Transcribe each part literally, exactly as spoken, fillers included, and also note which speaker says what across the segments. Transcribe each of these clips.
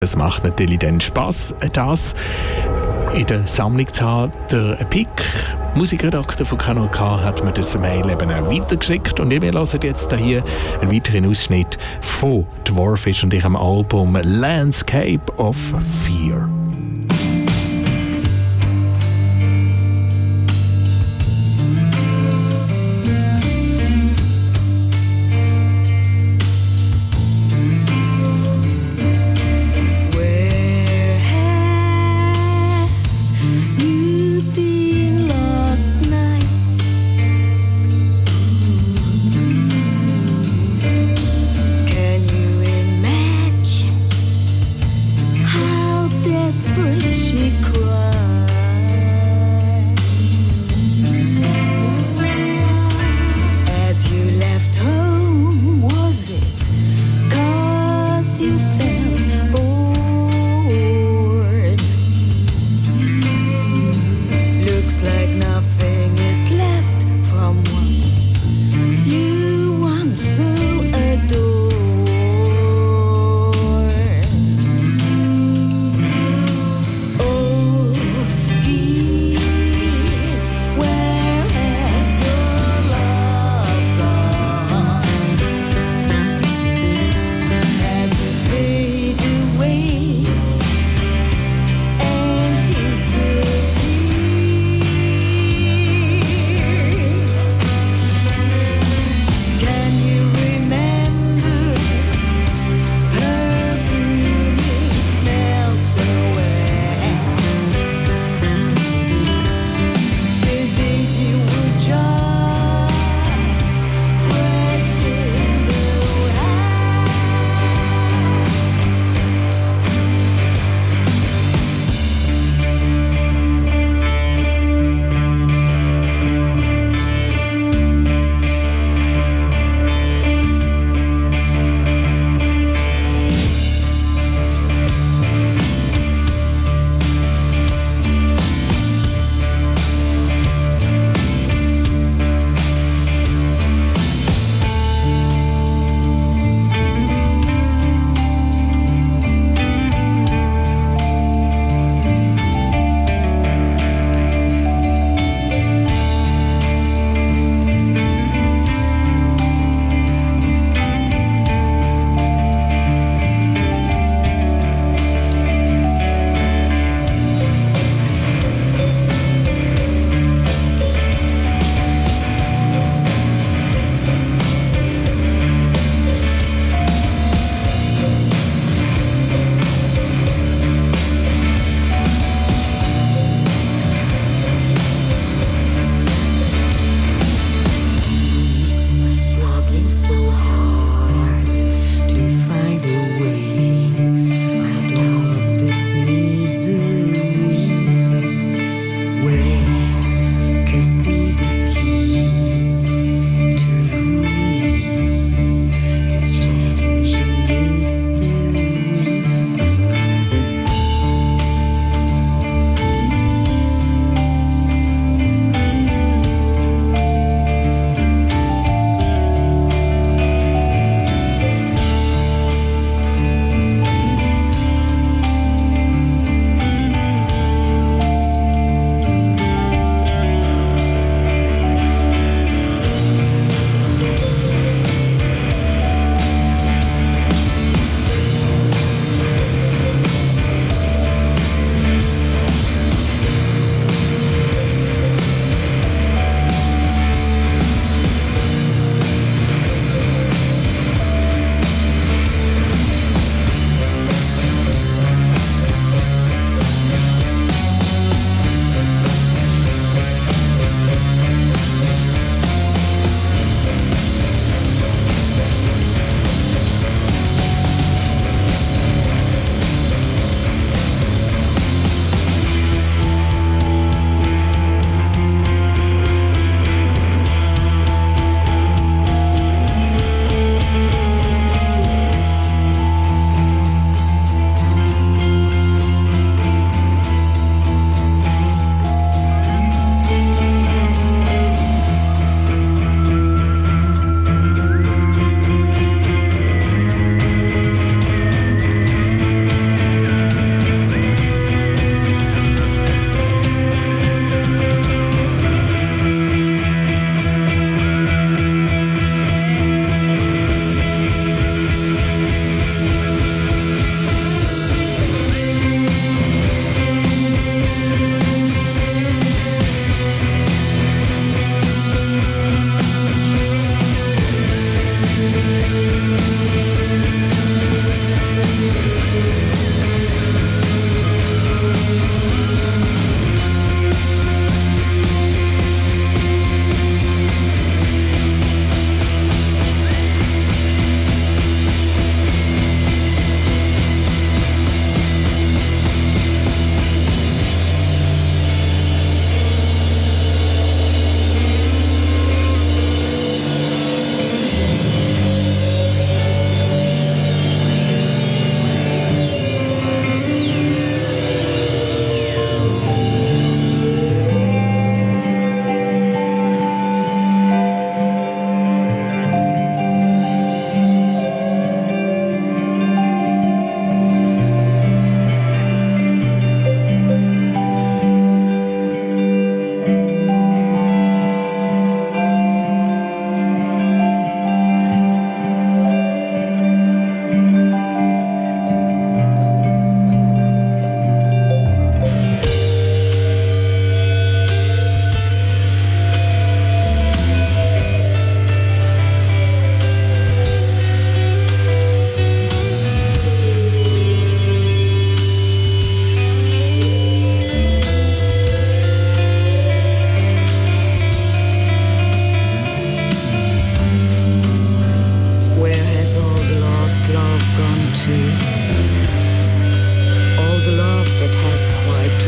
Speaker 1: Es macht natürlich dann Spass, das in der Sammlung zu haben. Der Pick, Musikredakteur von Kanal K, hat mir das Mail eben auch weitergeschickt. Und wir hören jetzt hier einen weiteren Ausschnitt von Dwarfish und ihrem Album Landscape of Fear.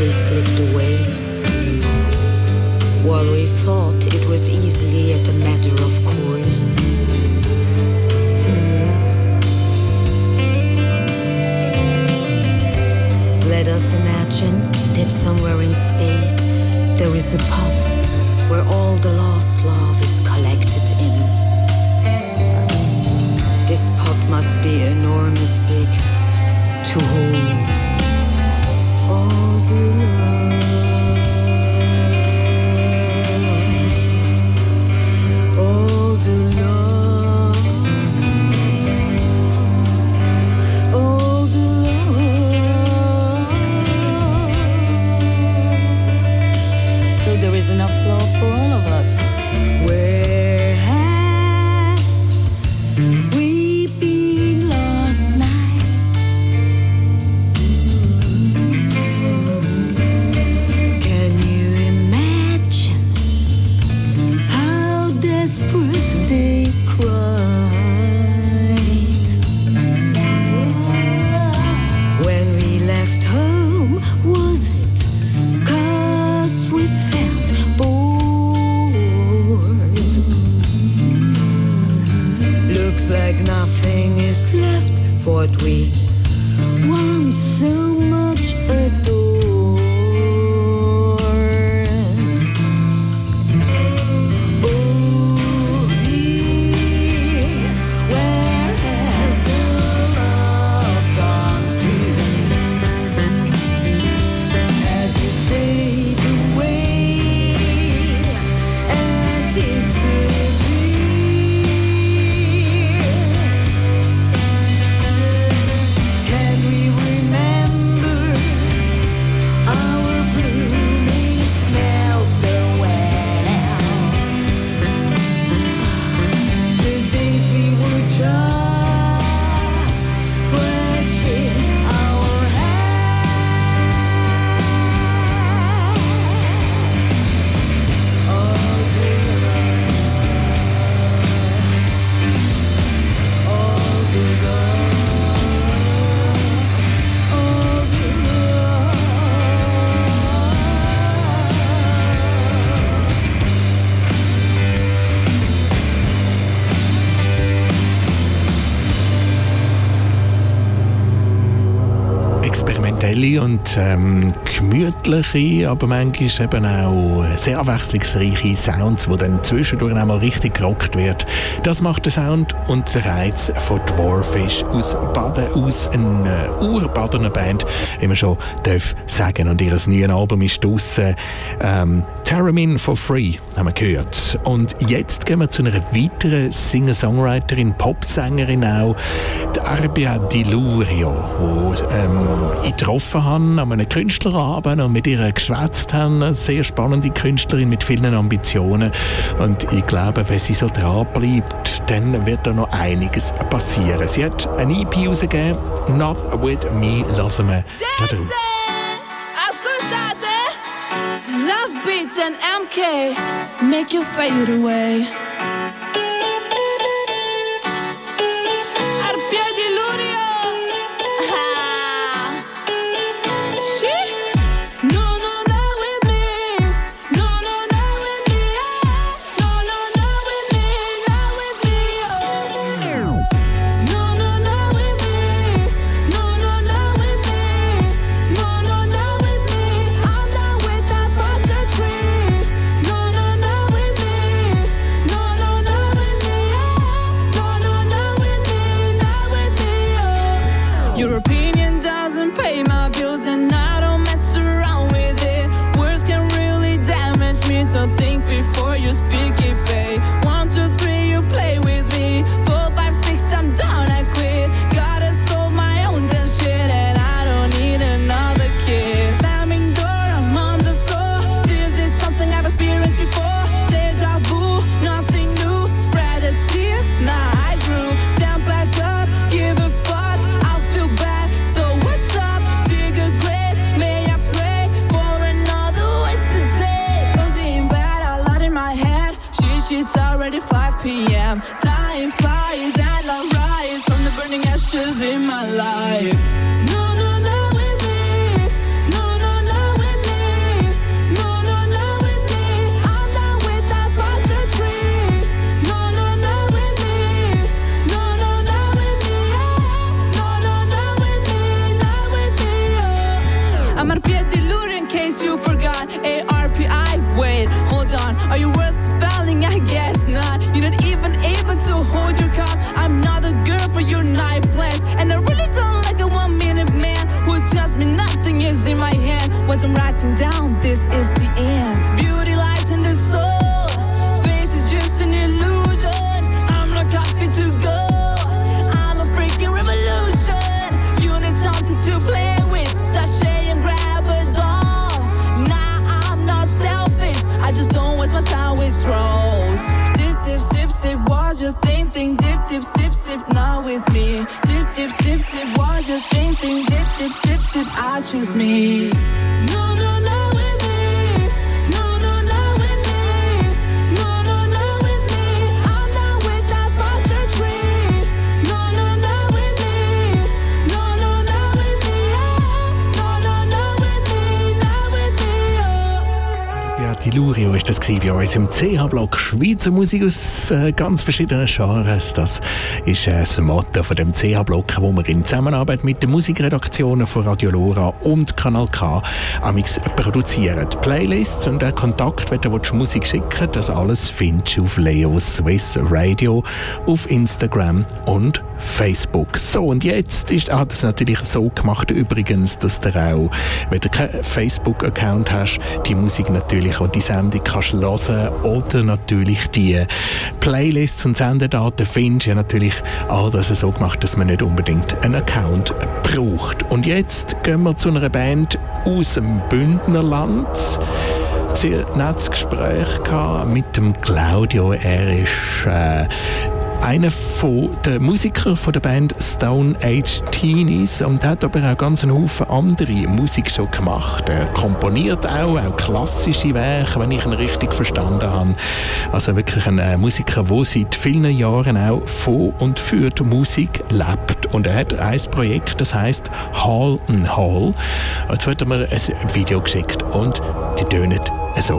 Speaker 2: quickly slipped away. While we thought it was easily at a matter of course. Hmm. Let us imagine that somewhere in space there is a pot where all the lost love is collected in. This pot must be enormous big to hold all the love.
Speaker 1: Und ähm, gemütliche, aber manchmal eben auch sehr abwechslungsreiche Sounds, die dann zwischendurch einmal richtig gerockt wird. Das macht der Sound und der Reiz von Dwarfish aus Baden, aus einer äh, Ur-Badener Band, wie man schon darf sagen. Und ihr neues Album ist draussen. Ähm, Theremin for Free haben wir gehört. Und jetzt gehen wir zu einer weiteren Singer-Songwriterin, Popsängerin auch, die Arbia Di Lurio, die ähm, ich getroffen habe an einem Künstlerabend und mit ihr geschwätzt haben. Eine sehr spannende Künstlerin mit vielen Ambitionen. Und ich glaube, wenn sie so dran bleibt, dann wird da noch einiges passieren. Sie hat ein E P rausgegeben, Not With Me, lassen wir da drauf.
Speaker 3: Ascoltate, Love Beats and M K make you fade away. It's already five p.m. Time flies and I rise from the burning ashes in my life. No, no, not with me. No, no, not with what I'm writing down. This is the end. Beauty lies in the soul. Space is just an illusion. I'm not coffee to go. I'm a freaking revolution. You need something to play with. Sashay and grab a doll. Nah, I'm not selfish. I just don't waste my time with trolls. Dip, dip, sip, sip, was your thing, thing. Dip, dip, sip, sip, not with me. Dip, dip, sip, sip, was your thing, thing. Dip, dip, sip, sip, I choose me. No, no, no, with me. No, no, no, with me. No, no, no, with me. I'm not with that bucketry. No, no, no, with me. No, no, no, with me. Yeah. No, no, no, with me. Not with me, oh.
Speaker 1: Beate Lurio ist das bei uns im C H-Block. Schweizer Musik aus äh, ganz verschiedenen Genres. Das ist äh, das Motto von dem C H-Block, wo wir in Zusammenarbeit mit den Musikredaktionen von Radio Lora und Kanal K amix produzieren. Playlists und den Kontakt, wenn du Musik schicken willst, das alles findest du auf Leo Swiss Radio, auf Instagram und Facebook. So, und jetzt ist ah, das natürlich so gemacht übrigens, dass du auch, wenn du keinen Facebook-Account hast, die Musik natürlich und die Sendung kannst hören oder natürlich die Playlists und Sendedaten findest. Ja, natürlich all das so gemacht, dass man nicht unbedingt einen Account braucht. Und jetzt gehen wir zu einer Band aus dem Bündnerland. Sehr nettes Gespräch mit dem Claudio. Er ist äh, einer der Musiker von der Band Stone Age Teenies und hat aber auch ganz einen Haufen andere Musik schon gemacht. Er komponiert auch, auch klassische Werke, wenn ich ihn richtig verstanden habe. Also wirklich ein äh, Musiker, der seit vielen Jahren auch von und für die Musik lebt. Und er hat ein Projekt, das heisst Hall and Hall. Jetzt wird er mir ein Video geschickt und die tönen so.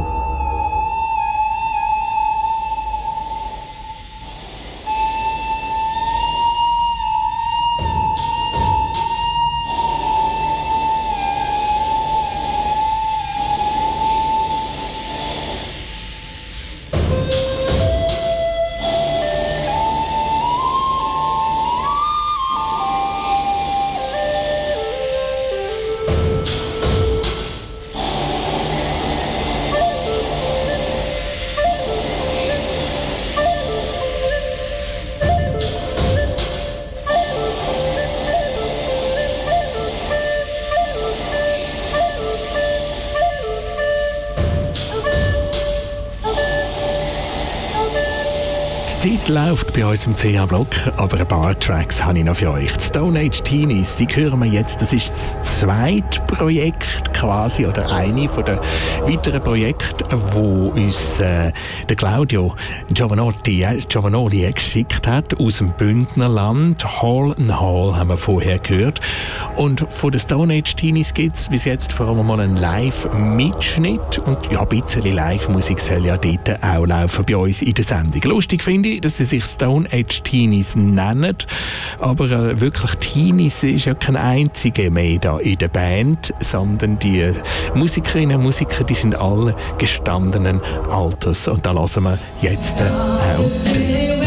Speaker 1: Die Zeit läuft bei uns im C H-Block, aber ein paar Tracks habe ich noch für euch. Die Stone Age Teenies, die hören wir jetzt. Das ist das zweite Projekt quasi, oder eine von den weiteren Projekten, wo uns äh, der Claudio Giovanotti, äh, Giovanoli geschickt hat aus dem Bündnerland. Hall and Hall haben wir vorher gehört. Und von den Stone Age Teenies gibt es bis jetzt vor allem mal einen Live-Mitschnitt. Und ja, ein bisschen Live-Musik soll ja dort auch laufen bei uns in der Sendung. Lustig finde ich, dass sie sich Stone Age Teenies nennen, aber äh, wirklich Teenies ist ja kein einziger mehr da in der Band, sondern die äh, Musikerinnen und Musiker, die sind alle gestandenen Alters und da lassen wir jetzt äh, auch drin.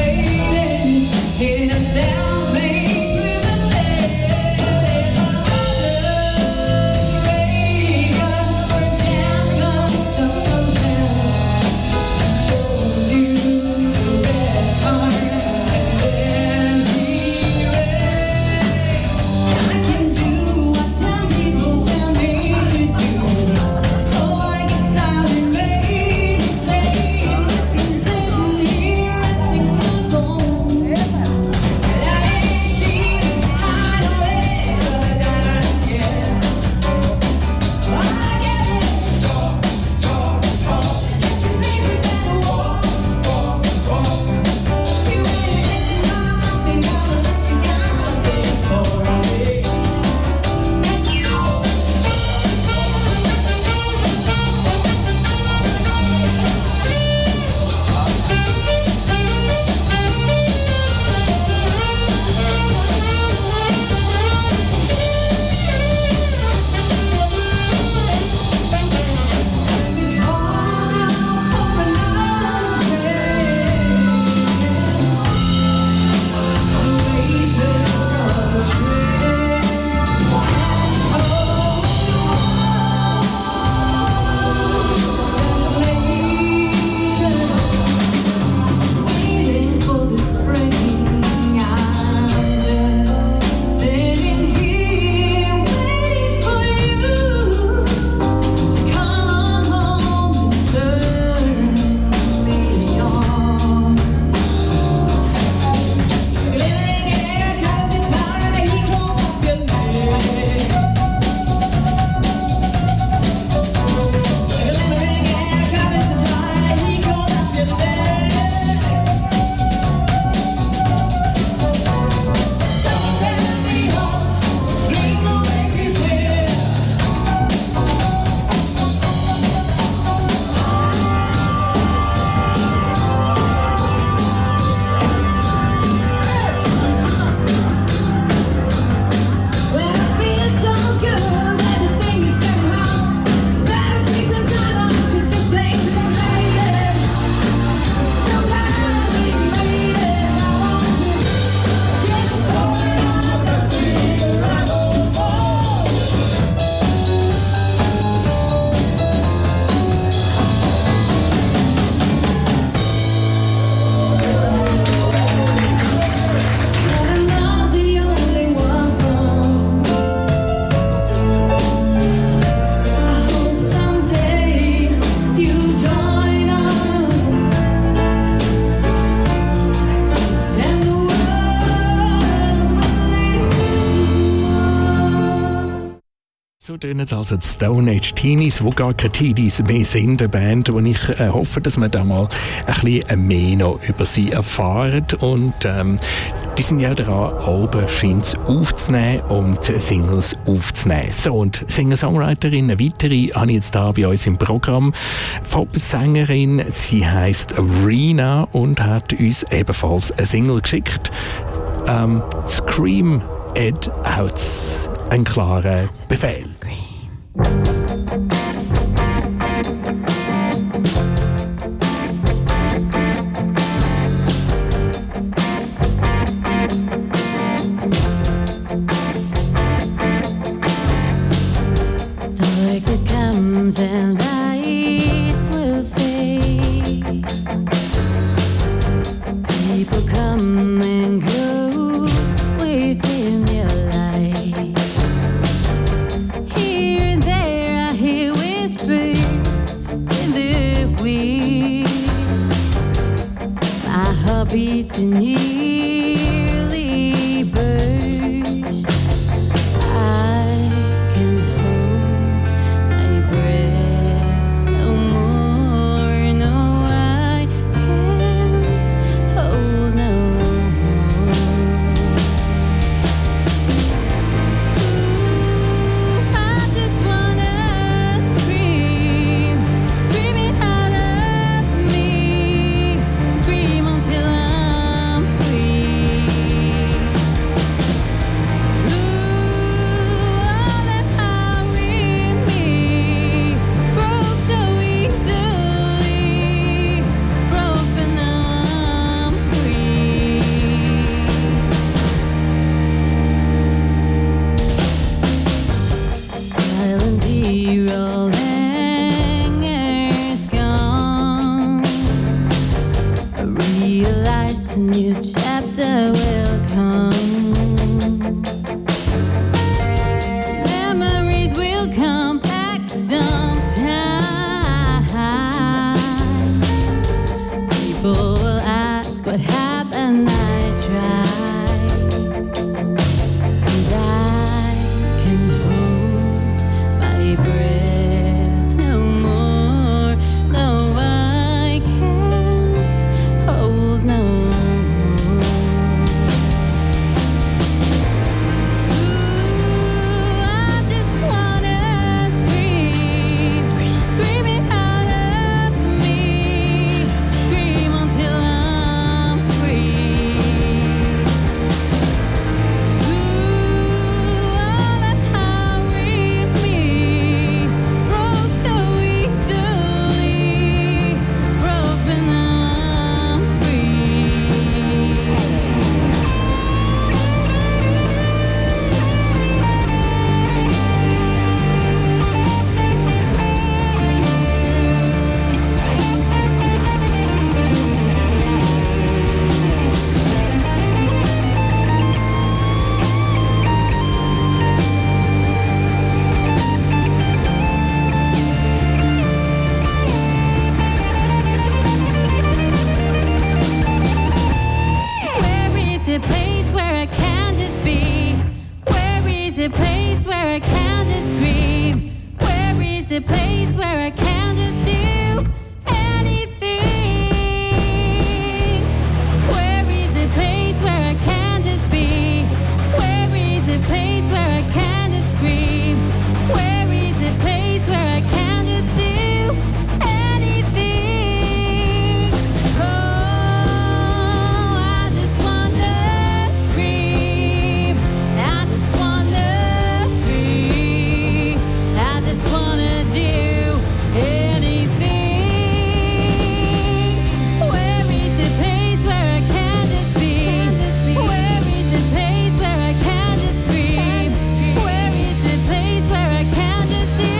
Speaker 4: Thank you.
Speaker 1: So tönen es also die Stone Age Teenies, die gar keine Teenies mehr sind, eine Band, wo ich äh, hoffe, dass wir da mal ein bisschen mehr noch über sie erfahren. Und ähm, die sind ja daran, Alben scheint's aufzunehmen und Singles aufzunehmen. So, und Singer-Songwriterin, eine weitere, habe ich jetzt da bei uns im Programm. Pop-Sängerin, sie heisst Rina und hat uns ebenfalls eine Single geschickt. Ähm, Scream It Out. Ein klarer Befehl.
Speaker 4: Darkness comes and lights will fade. People come and go within your life. Here and there I hear whispers in the wind. My heart beats and nearly burst. I can hold my breath no more. No, I can't hold no more. Ooh, I just wanna scream, scream it out of me, scream until I'm free. Ooh, all that power in me broke so easily, broke but now I'm free. Silent hero, anger's gone. I realize a new chapter will come. Memories will come back sometime. People will ask what happened. I tried, and I can hold my breath no more. No, I can't hold no more. Ooh, I just wanna scream, scream it out of me, scream until I'm free. Ooh, all that power in me broke so easily, broke but now I'm free. Where is the place where I can just be? Where is the place where I can just scream? Where is the place where I can just do anything? Where is the place where I can just be? Where is the place where I can just scream? Where is the place where I can just do anything? Oh, I just wanna scream. I just wanna be. I just wanna do anything. Where is the place where I can just be? Where is the place where I can just scream? Where is the place where I can just do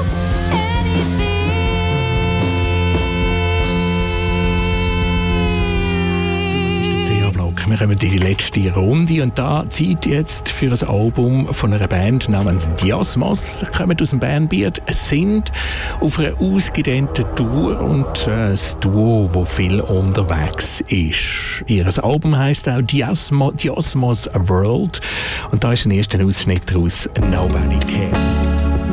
Speaker 1: Wir kommen in die letzte Runde und da Zeit jetzt für ein Album von einer Band namens Diosmos. Kommen aus dem Bandbiet, sind auf einer ausgedehnten Tour und äh, das Duo, das viel unterwegs ist. Ihr Album heisst auch Diosmo, Diosmos World und da ist ein erster Ausschnitt daraus, Nobody Cares.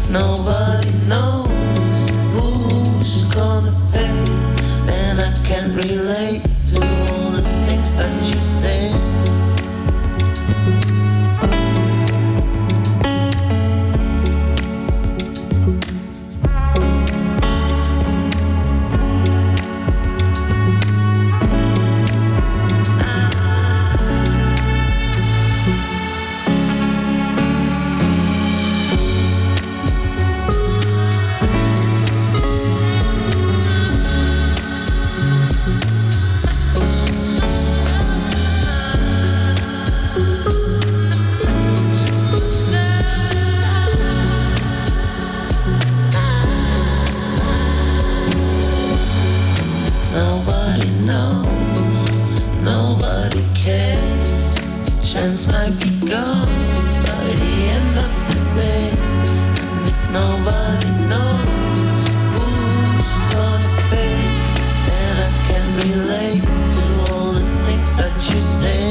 Speaker 5: nobody knows who's gonna pay. And I can't relate to all the things that you say. Chance might be gone by the end of the day. And if nobody knows who's gonna pay, then I can relate to all the things that you say.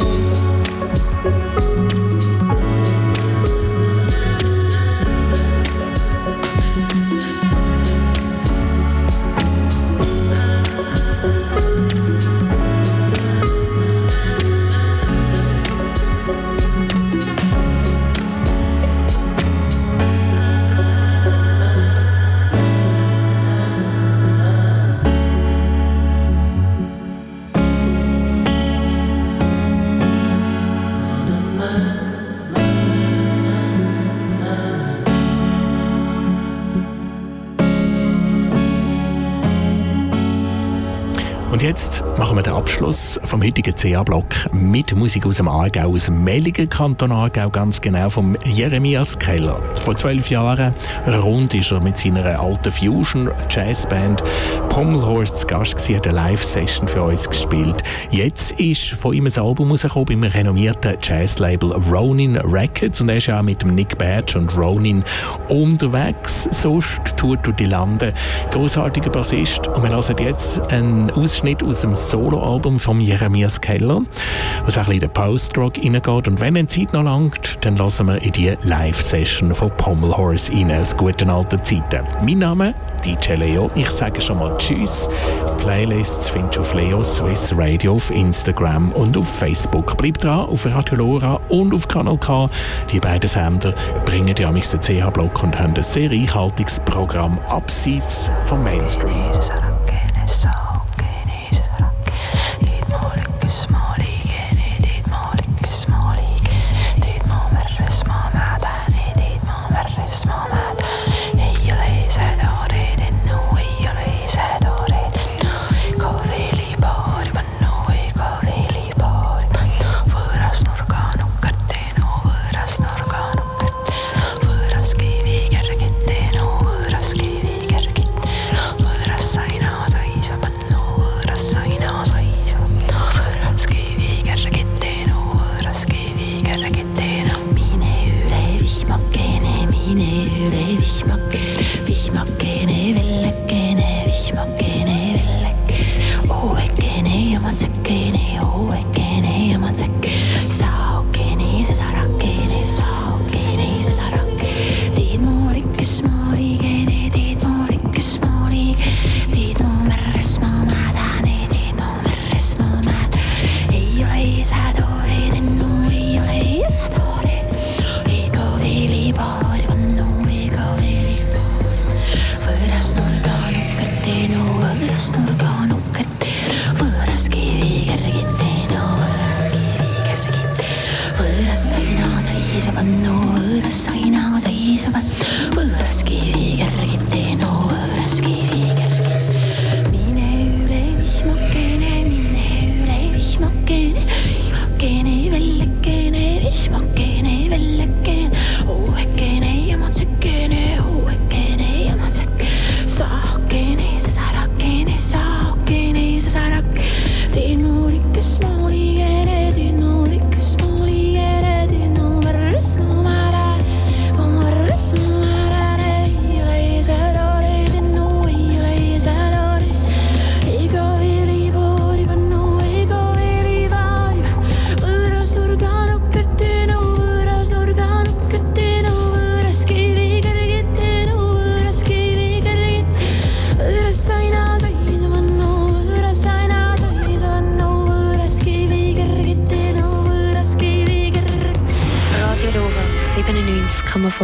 Speaker 1: Und jetzt machen wir den Abschluss vom heutigen C A-Block mit Musik aus dem Aargau, aus dem Melligen Kanton Aargau, ganz genau, vom Jeremias Keller. Vor zwölf Jahren rund ist er mit seiner alten Fusion-Jazzband Pommelhorse zu Gast gewesen, hat eine Live-Session für uns gespielt. Jetzt ist von ihm ein Album rausgekommen beim renommierten Jazz-Label Ronin Records und er ist ja auch mit dem Nick Badge und Ronin unterwegs. Sonst tut durch die Lande. Grossartiger Bassist. Und wir hören jetzt einen Ausschnitt aus dem Soloalbum von Jeremias Keller, was auch ein bisschen in den Post-Rock reingeht. Und wenn eine Zeit noch langt, dann lassen wir in die Live-Session von Pommelhorse rein, aus guten alten Zeiten. Mein Name D J Leo. Ich sage schon mal Tschüss. Playlists findest du auf Leo Swiss Radio auf Instagram und auf Facebook. Bleib dran auf Radio Lora und auf Kanal K. Die beiden Sender bringen ja den C H-Block und haben ein sehr reichhaltiges Programm abseits vom Mainstream.